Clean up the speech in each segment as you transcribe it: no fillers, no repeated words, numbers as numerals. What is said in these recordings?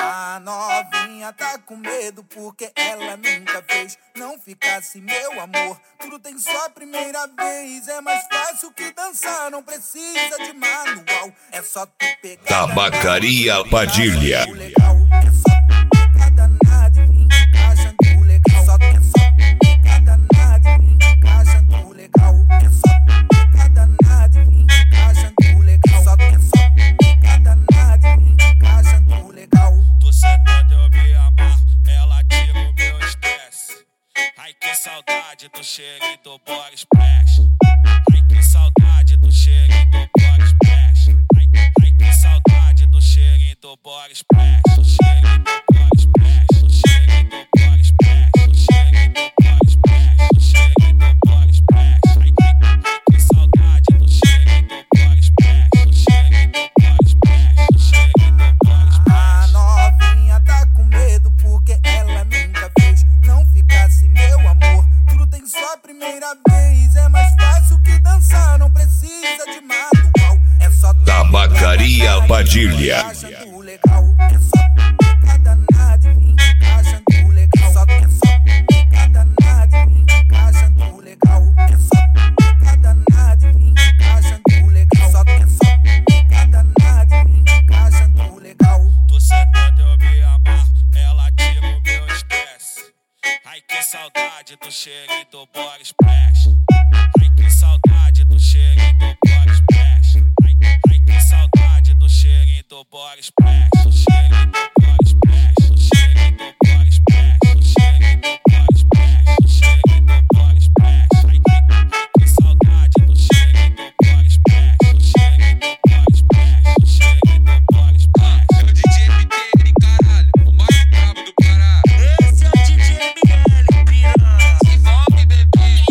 A novinha tá com medo porque ela nunca fez. Não ficasse meu amor, tudo tem só primeira vez. É mais fácil que dançar, não precisa de manual. É só tu pegar. Tabacaria Padilha. É só tu pegar danado e vir encaixando legal. É só tu pegar danado e vir encaixando legal. É só tu pegar danado e vir encaixando legal. É só tu pegar danado e vir encaixando legal. Tô sentado, eu me amarro, ela tira o meu estresse. Ai, que saudade do cheirinho do Boris Splash. Ai, que saudade do cheirinho do Boris Splash. Ai, que saudade do cheirinho do Boris Splash. O cheirinho do Boris Splash. O cheirinho do Boris Splash. O cheirinho do Boris Splash. O cheirinho do Boris Splash. Ai, que saudade do cheirinho do Boris Splash. O cheirinho do Boris Splash. O cheirinho do Boris Splash. A novinha tá com medo porque ela nunca fez. Não ficasse meu amor, tudo tem só primeira vez. É mais fácil que dançar, não precisa de manual. É só tu Tabacaria Padilha. encaixando legal. É só tu pegar danado e vir encaixando legal. É só tu pegar danado e vir encaixando legal. É só tu pegar danado e vir encaixando legal. É só tu pegar danado e vir encaixando legal. Tô sentado, eu me amarro, ela tira o meu estresse. Ai, que saudade do cheirinho do Boris Splash. Ai, que saudade do cheirinho do Boris Splash. Ai, que saudade do cheirinho do Boris Splash. O cheirinho do Boris Splash. O cheirinho do Boris Splash. O cheirinho do Boris Splash. O cheirinho do Boris Splash. Ai, que saudade do cheirinho do Boris Splash. O cheirinho do Boris Splash. O cheirinho do Boris Splash. É o DJ ML, caralho, o mais brabo do Pará. Esse é o DJ ML, piranha. Envolve, bebê.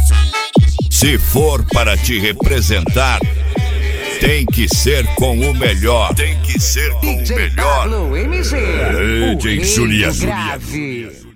Se for para te representar, tem que ser com o melhor. Tem que ser com o DJ melhor. Pablo MG, DJ o rei Juliano. do grave.